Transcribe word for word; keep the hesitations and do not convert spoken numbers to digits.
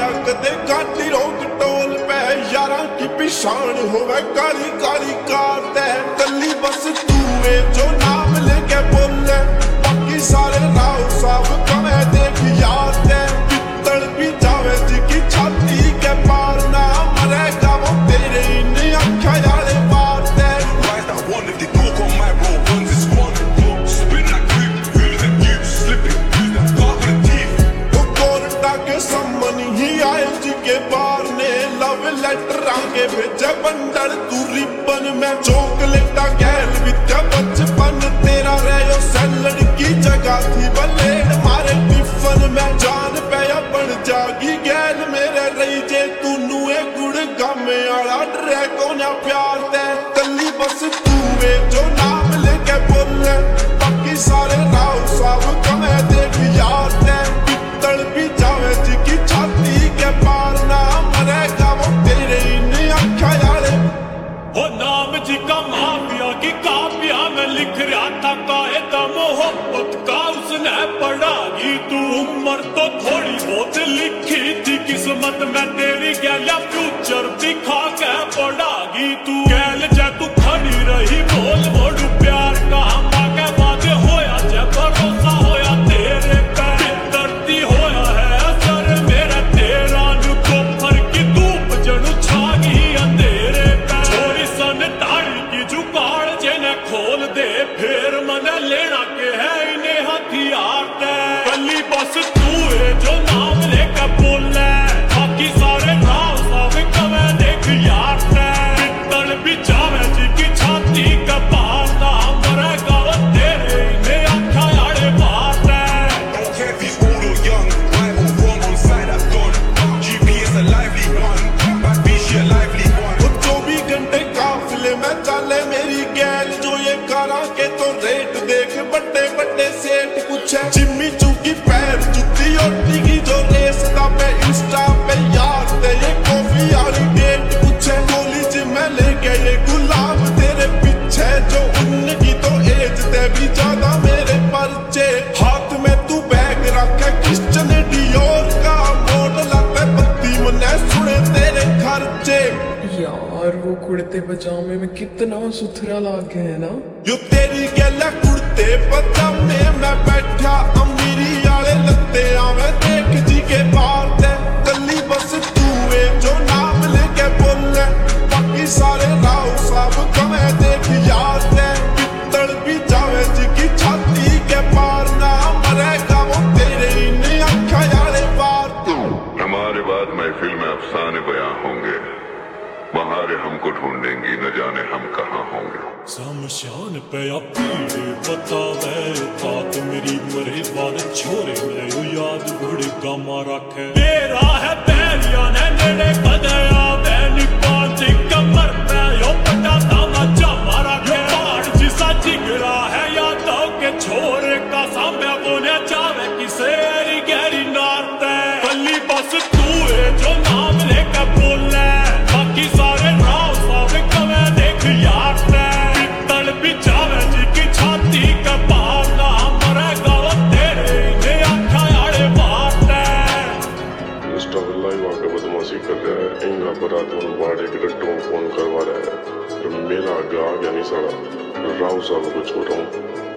कदे गाड़ी रोक टोल पे यारा की पिछाण होवे काली काली कार ते कली बस तू है जो नाम लेके बोले बाकी सारे राव साहब कमे देख यार ते पित्तल भी जावे जी की छाती के पार ना मरेगा वो तेरे इन अखा यारे पार ते Rise that one if they talk on my road runs is one spin that grip wheeling and you slipping use that car for the teeth वो कोर्टा के सम्मन ही आए जी के पार ने लव लेटर आगे भेजे बंडल तू रिबन में चॉकलेटा गैल विद्या बचपन तेरा रहो सैलड की जगह थी बलेड मारे टिफन में जान पे बन जागी गैल मेरे रही जे तू नुए गुड़ गामे आला ड्रैगो ना प्यार ते कली बस तू है जो नाम लेके बोले बाकी सारे राव साहब कमे देख यार ते पित्तल भी जावे जी की छाती के पार ना मरेगा वो तेरे इन अखा यारे हो नाम जी का माफिया की काफिया में लिख रहा था कायदा मोहब्बत का उसने पढ़ा गी तू उम्र तो थोड़ी बहुत लिखी थी किस्मत में तेरी गैया फ्यूचर दिखा के पढ़ा गी तू गैल जे तू खड़ी रही बोल मोड़ू प्यार का हम आगे बाजे होया जे भरोसा होया तेरे पे धरती होया है असर मेरा तेरा नु कोफर की धूप जड़ू छागी अंधेरे पे छोरी सन ताड़ी की जुगाड़ जेने खोल दे फिर मन लेना के है इन्हें हथियार दे कली बस तू है जो नाम लेकर बोले बाकी सारे नाम सब कमे देख यार दे पित्तल भी जावे जी की छाती का पार ना मरेगा वो तेरे इन्हें अखा यारे मार दे don't care if he's old or young right or wrong on side that's done G P is a lively one bad B she a lively one वो चौबीस घंटे काफिले में चले मेरी गैल जो ये करा के तो रेट देख बड़े बड़े सेठ पूछे जिम्मी चूकी पैर जुत्ती और टिकी जो रेस दा पे इंस्टा पे यार ते ये कॉफी वाली डेट पूछे कॉलेज में लेके ये गुलाब तेरे पीछे जो उनकी तो एज ते भी ज्यादा मेरे परचे हाथ में तू बैग रखे क्रिश्चियन डियोर का मॉडल पे बत्ती मने सुने तेरे खर्चे यार वो कुर्ते पजामे में कितना सुथरा लागे है ना यो तेरी गैला कुर्ते पजामे में बैठा अमीरी वाले लत्ते आवे देख जी के पार ते कली बस तू है जो नाम लेके बोले बाकी सारे राव साहब कमे देख यार ते पित्तल भी जावे जी की छाती के पार ना मरेगा वो तेरे इन अखा यारे पार हमारे बाद महफिल में अफसाने बयां होंगे बहारे हमको ढूंढेंगी न जाने हम कहाँ होंगे शमशान पे अपनी बतावे तात मेरी मरे बाद छोरे में यो याद घोड़े गामा रखे मेरा है बैरिया ने नेड़े कदया बैनी पांची कमर पे यो पटा दामा जामा रखे पहाड़ जिसा जिगरा है यादों के छोरे का सामने बोने जावे किसे एरी गहरी नारते कली बस तू है जो नाम लेकर बोले बाकी सारे राव साहब कमे देख यार ते पित्तल भी जावे जी की छाती का पार ना मरेगा वो तेरे इन्हें अखा यारे मार दे मिस्टर लाइव आके बदमाशी कर रहा है इंगा बरात उन बाड़े के डट्टों फोन करवा रहा है तो मेरा आगे आ गया नहीं सारा राव साहब को छोड़ रहा हूँ